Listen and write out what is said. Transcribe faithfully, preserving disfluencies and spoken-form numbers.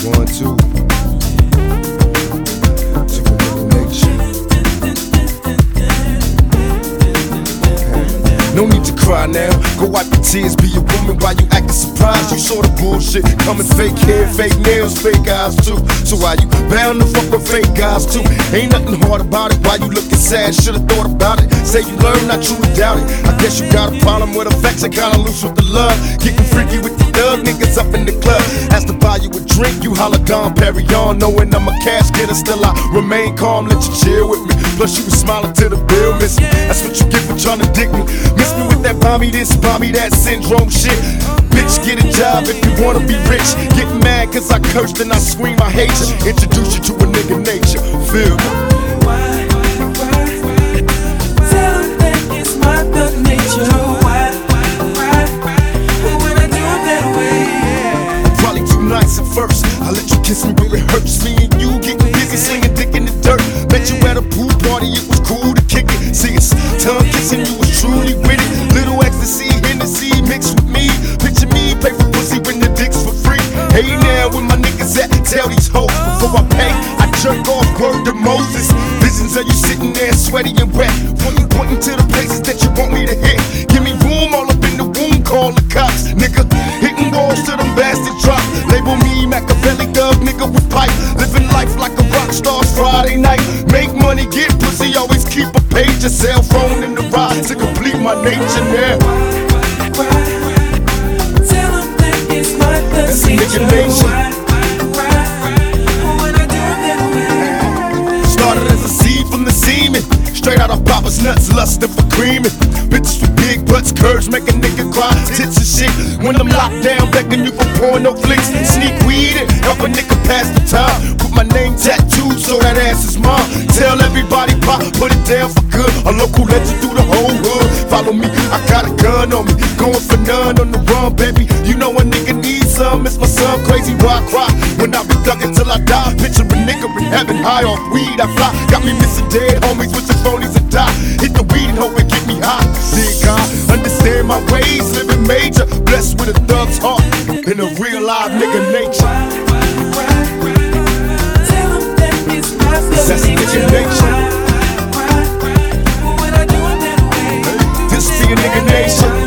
One, two. Super nigga nature. No need to cry now. Go wipe your tears, be a woman while you acting surprised. You saw the bullshit coming, fake hair, fake nails, fake eyes too. So why you bound to fuck with fake guys too? Ain't nothing hard about it. Why you looking sad? Should've thought about it. Say you learned, I truly doubt it. I guess you got a problem with affection, kinda loose with the love. Getting freaky with the thug niggas up in the club. Asked to buy you a drink, you holla Dom Perignon. Knowing I'm a cash getter, still I remain calm, let you chill with me. Plus you was smiling to the bill, miss me. That's what you get for trying to dick me. Miss me with that bomb me this, bomb me that syndrome shit. Bitch, get a job if you wanna be rich. Get mad cause I cursed and I scream I hate you. Introduce you to a nigga nature, feel me? Why, why, tell him that it's my thug nature. Why, why, when I do it that way? Probably too nice at first. I let you kiss me where it hurts. Me and you getting busy slinging dick in the dirt. Bet you at a pool party it was cool to kick it. See it's tongue kissing, you was truly with it. Little ecstasy, Hennessy mixed with me. Picture me pay for pussy when the dick's for free. Hey now, where my niggas at? Tell these hoes before I pay. I jerk off word to Moses. Visions of you sitting there sweaty and wet. Pointing, pointing to the places that you want me to hit. Give me room all up in the womb, call the cops, nigga. Hitting walls till them bastards drop. Label me Machiavelli thug nigga with pipe. Living life like a rock star Friday night. Make money, get pussy, always keep a page. A cell phone in the ride to complete my nature now. Why, tell him that it's my thug That's a nigga nature. nature. Started as a seed from the semen. Straight out of Papa's nuts, lustin' for creaming. Bitches with big butts, curves make a nigga cry. Tits and shit. When I'm locked down, begging you for porno flicks. Sneak weed and help a nigga pass the time. Put my name tattooed so that ass is mine. Tell everybody pop, put it down for good. A local legend through the whole hood. Follow me, I got a gun on me. Going for none on the run, baby. You know a nigga needs some. It's my son, crazy why I cry. When I be thuggin' till I die. Picture a nigga in heaven, high off weed I fly. Got me missing dead homies with the phonies and die. Hit the weed and hope it get me high. Dear God, understand my ways, living major. Blessed with a thug's heart and a real live nigga nature. Tell him that it's my thug That's nigga nature. When I do it that way. This be a nigga nation.